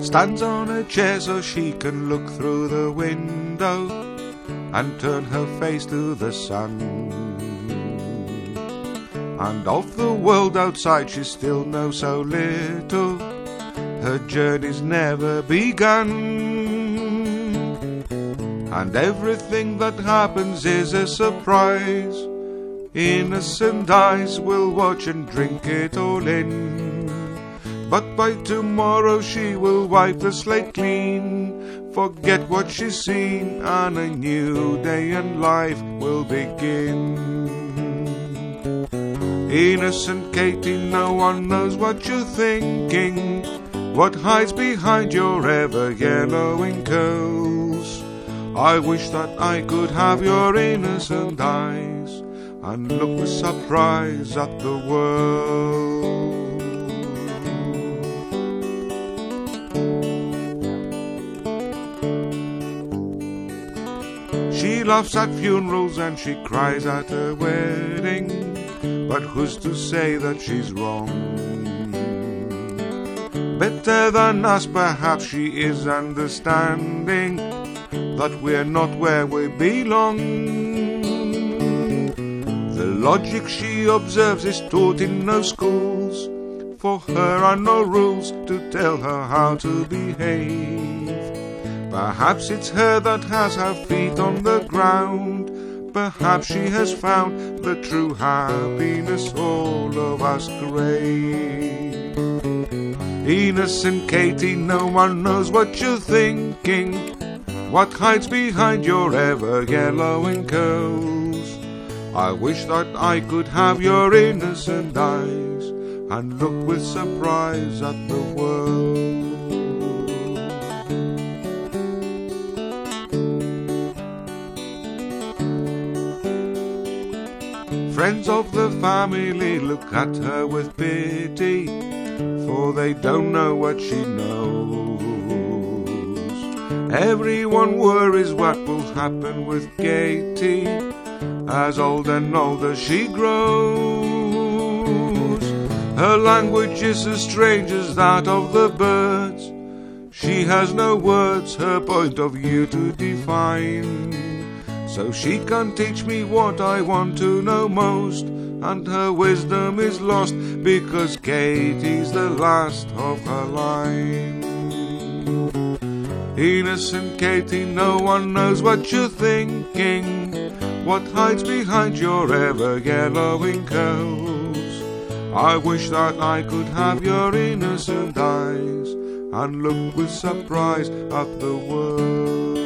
stands on a chair so she can look through the window and turn her face to the sun. And of the world outside she still knows so little, her journey's never begun. And everything that happens is a surprise. Innocent eyes will watch and drink it all in. But by tomorrow she will wipe the slate clean, forget what she's seen, and a new day and life will begin. Innocent Katie, no one knows what you're thinking, what hides behind your ever-yellowing curls. I wish that I could have your innocent eyes and look with surprise at the world. She laughs at funerals and she cries at a wedding, but who's to say that she's wrong? Better than us perhaps she is understanding that we're not where we belong. The logic she observes is taught in no schools. For her are no rules to tell her how to behave. Perhaps it's her that has her feet on the ground. Perhaps she has found the true happiness all of us crave. Innocent Katie, no one knows what you're thinking, what hides behind your ever-yellowing curls. I wish that I could have your innocent eyes and look with surprise at the world. Friends of the family look at her with pity, for they don't know what she knows. Everyone worries what will happen with Katie as old and older she grows. Her language is as strange as that of the birds. She has no words, her point of view to define. So she can't teach me what I want to know most, and her wisdom is lost because Katie's the last of her line. Innocent Katie, no one knows what you're thinking, what hides behind your ever-yellowing curls. I wish that I could have your innocent eyes and look with surprise at the world.